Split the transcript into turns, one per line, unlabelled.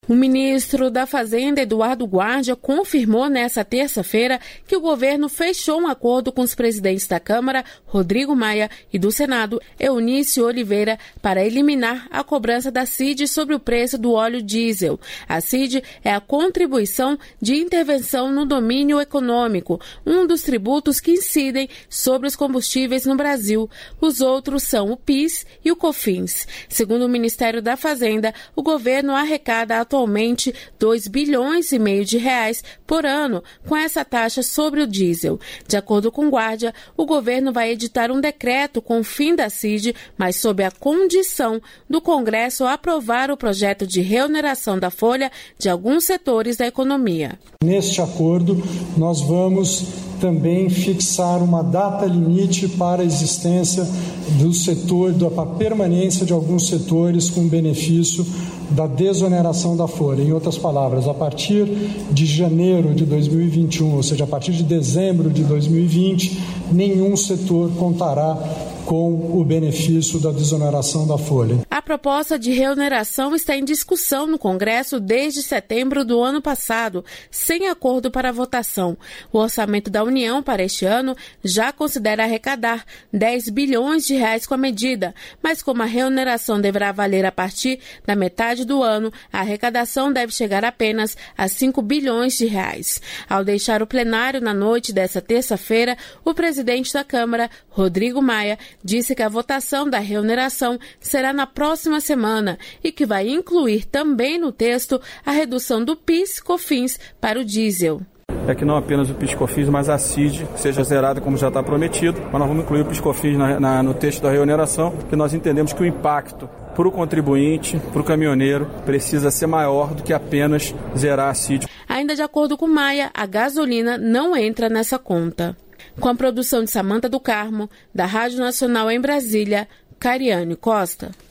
O ministro da Fazenda, Eduardo Guardia, confirmou nesta terça-feira que o governo fechou um acordo com os presidentes da Câmara, Rodrigo Maia, e do Senado, Eunice Oliveira, para eliminar a cobrança da CID sobre o preço do óleo diesel. A CID é a contribuição de intervenção no domínio econômico, um dos tributos que incidem sobre os combustíveis no Brasil. Os outros são o PIS e o COFINS. Segundo o Ministério da Fazenda, o governo arrecada atualmente 2,5 bilhões de reais por ano com essa taxa sobre o diesel. De acordo com Guardia, o governo vai editar um decreto com o fim da CID, mas sob a condição do Congresso aprovar o projeto de reoneração da folha de alguns setores da economia.
Neste acordo, nós vamos também fixar uma data limite para a existência do setor, para a permanência de alguns setores com benefício da desoneração da folha. Em outras palavras, a partir de janeiro de 2021, ou seja, a partir de dezembro de 2020, nenhum setor contará com o benefício da desoneração da folha.
A proposta de reoneração está em discussão no Congresso desde setembro do ano passado, sem acordo para votação. O orçamento da União para este ano já considera arrecadar 10 bilhões de reais com a medida, mas como a reoneração deverá valer a partir da metade do ano, a arrecadação deve chegar apenas a 5 bilhões de reais. Ao deixar o plenário na noite desta terça-feira, o presidente da Câmara, Rodrigo Maia, disse que a votação da reoneração será na próxima semana e que vai incluir também no texto a redução do PIS/COFINS para o diesel.
É que não apenas o PIS/COFINS, mas a CID seja zerada como já está prometido, mas nós vamos incluir o PIS/COFINS no texto da reoneração, que nós entendemos que o impacto para o contribuinte, para o caminhoneiro, precisa ser maior do que apenas zerar a CID.
Ainda de acordo com Maia, a gasolina não entra nessa conta. Com a produção de Samanta do Carmo, da Rádio Nacional em Brasília, Cariane Costa.